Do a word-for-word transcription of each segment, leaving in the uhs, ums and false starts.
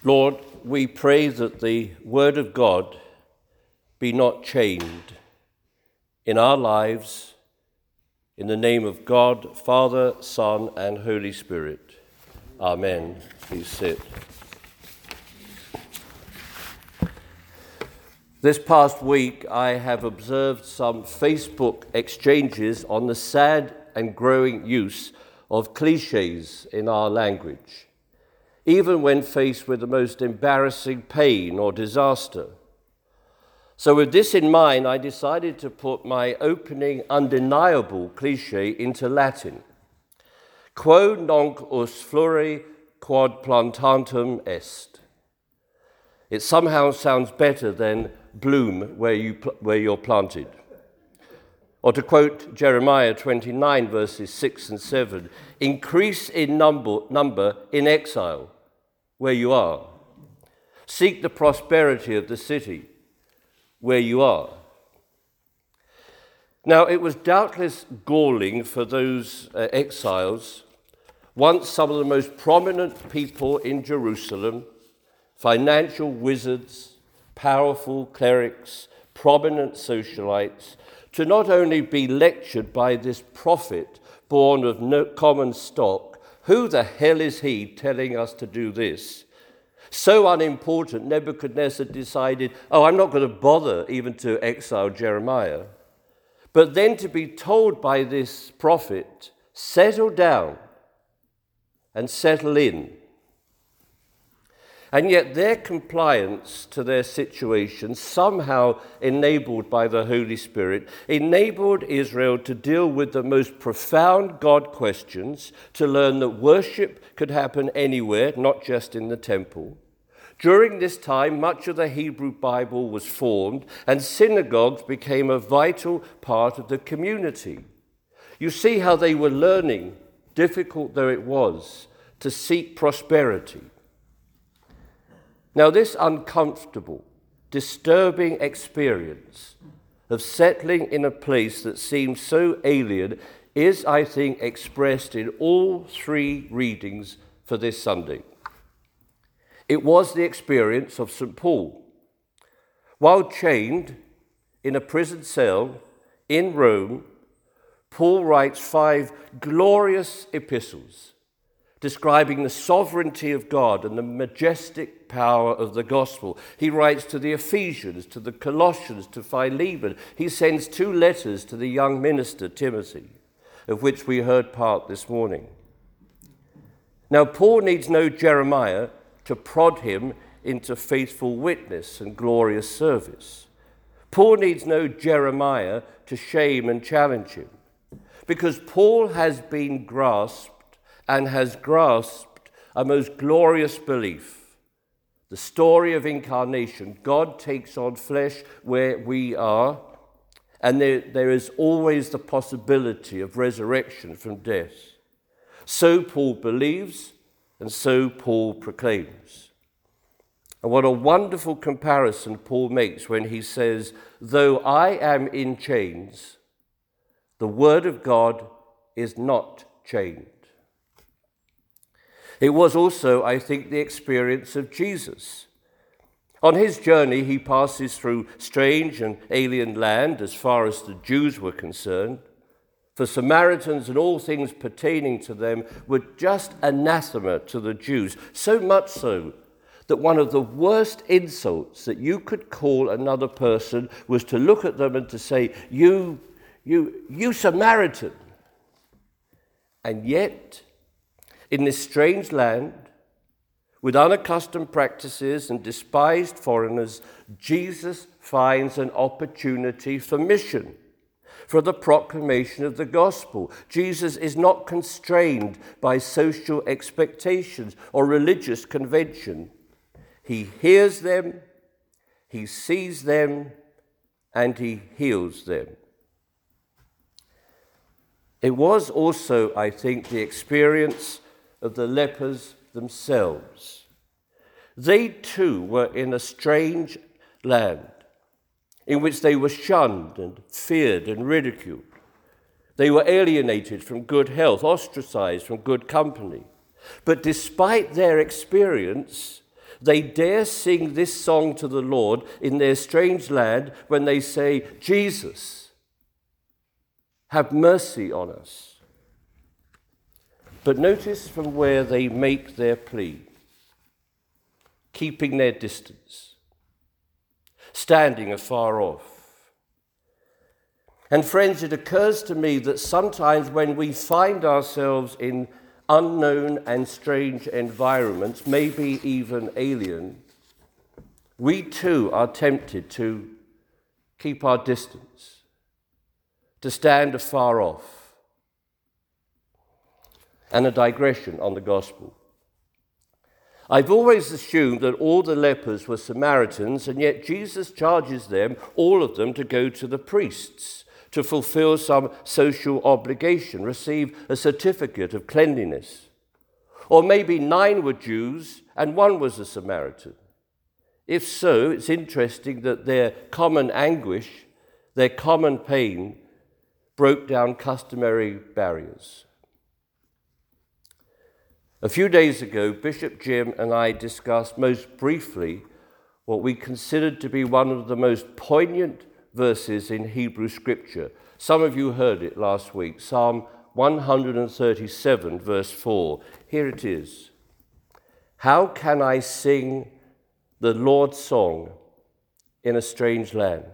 Lord, we pray that the word of God be not chained in our lives, in the name of God, Father, Son, and Holy Spirit. Amen. Please sit. This past week, I have observed some Facebook exchanges on the sad and growing use of cliches in our language, even when faced with the most embarrassing pain or disaster. So with this in mind, I decided to put my opening undeniable cliche into Latin. Quo nunc us flore quod plantantem est. It somehow sounds better than bloom where, you, where you're planted. Or to quote Jeremiah twenty-nine, verses six and seven, increase in number, number in exile where you are. Seek the prosperity of the city where you are. Now, it was doubtless galling for those uh, exiles, once some of the most prominent people in Jerusalem, financial wizards, powerful clerics, prominent socialites, to not only be lectured by this prophet born of no common stock, who the hell is he telling us to do this? So unimportant, Nebuchadnezzar decided, oh, I'm not going to bother even to exile Jeremiah. But then to be told by this prophet, settle down and settle in. And yet their compliance to their situation, somehow enabled by the Holy Spirit, enabled Israel to deal with the most profound God questions, to learn that worship could happen anywhere, not just in the temple. During this time, much of the Hebrew Bible was formed, and synagogues became a vital part of the community. You see how they were learning, difficult though it was, to seek prosperity. Now, this uncomfortable, disturbing experience of settling in a place that seems so alien is, I think, expressed in all three readings for this Sunday. It was the experience of Saint Paul. While chained in a prison cell in Rome, Paul writes five glorious epistles describing the sovereignty of God and the majestic power of the gospel. He writes to the Ephesians, to the Colossians, to Philemon. He sends two letters to the young minister, Timothy, of which we heard part this morning. Now, Paul needs no Jeremiah to prod him into faithful witness and glorious service. Paul needs no Jeremiah to shame and challenge him, because Paul has been grasped and has grasped a most glorious belief. The story of incarnation. God takes on flesh where we are, and there, there is always the possibility of resurrection from death. So Paul believes, and so Paul proclaims. And what a wonderful comparison Paul makes when he says, though I am in chains, the word of God is not chained. It was also, I think, the experience of Jesus. On his journey, he passes through strange and alien land as far as the Jews were concerned. For Samaritans and all things pertaining to them were just anathema to the Jews, so much so that one of the worst insults that you could call another person was to look at them and to say, you, you, you Samaritan. And yet, in this strange land, with unaccustomed practices and despised foreigners, Jesus finds an opportunity for mission, for the proclamation of the gospel. Jesus is not constrained by social expectations or religious convention. He hears them, he sees them, and he heals them. It was also, I think, the experience of the lepers themselves. They too were in a strange land in which they were shunned and feared and ridiculed. They were alienated from good health, ostracized from good company. But despite their experience, They dare sing this song to the Lord in their strange land when they say, Jesus, have mercy on us. But notice from where they make their plea. Keeping their distance, standing afar off. And friends, it occurs to me that sometimes when we find ourselves in unknown and strange environments, maybe even alien, we too are tempted to keep our distance, to stand afar off. And a digression on the gospel. I've always assumed that all the lepers were Samaritans, and yet Jesus charges them, all of them, to go to the priests to fulfill some social obligation, receive a certificate of cleanliness. Or maybe nine were Jews and one was a Samaritan. If so, it's interesting that their common anguish, their common pain, broke down customary barriers. A few days ago, Bishop Jim and I discussed most briefly what we considered to be one of the most poignant verses in Hebrew Scripture. Some of you heard it last week, Psalm one thirty-seven, verse four. Here it is. How can I sing the Lord's song in a strange land?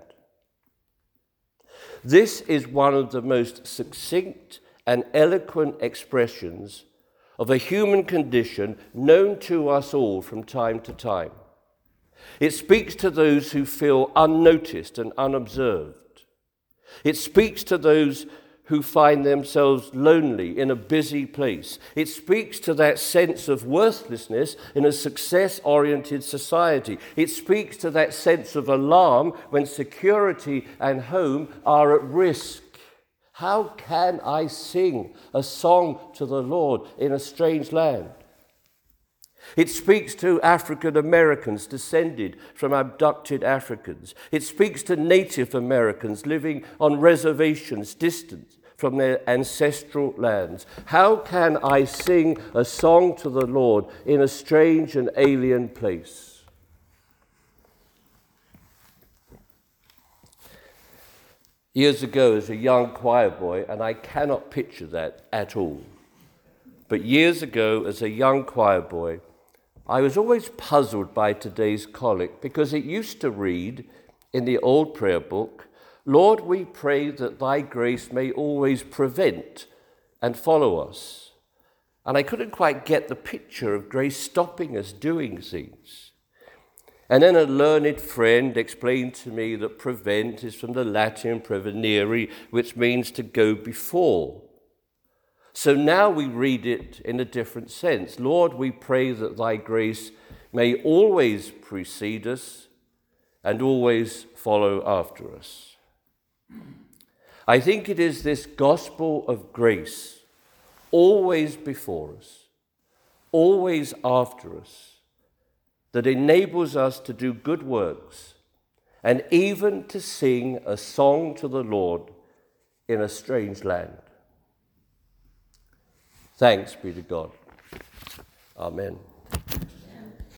This is one of the most succinct and eloquent expressions of a human condition known to us all from time to time. It speaks to those who feel unnoticed and unobserved. It speaks to those who find themselves lonely in a busy place. It speaks to that sense of worthlessness in a success-oriented society. It speaks to that sense of alarm when security and home are at risk. How can I sing a song to the Lord in a strange land? It speaks to African Americans descended from abducted Africans. It speaks to Native Americans living on reservations distant from their ancestral lands. How can I sing a song to the Lord in a strange and alien place? Years ago, as a young choir boy, and I cannot picture that at all, but years ago, as a young choir boy, I was always puzzled by today's collect because it used to read in the old prayer book, Lord, we pray that thy grace may always prevent and follow us. And I couldn't quite get the picture of grace stopping us doing things. And then a learned friend explained to me that prevent is from the Latin prevenire, which means to go before. So now we read it in a different sense. Lord, we pray that thy grace may always precede us and always follow after us. I think it is this gospel of grace, always before us, always after us, that enables us to do good works and even to sing a song to the Lord in a strange land. Thanks be to God. Amen.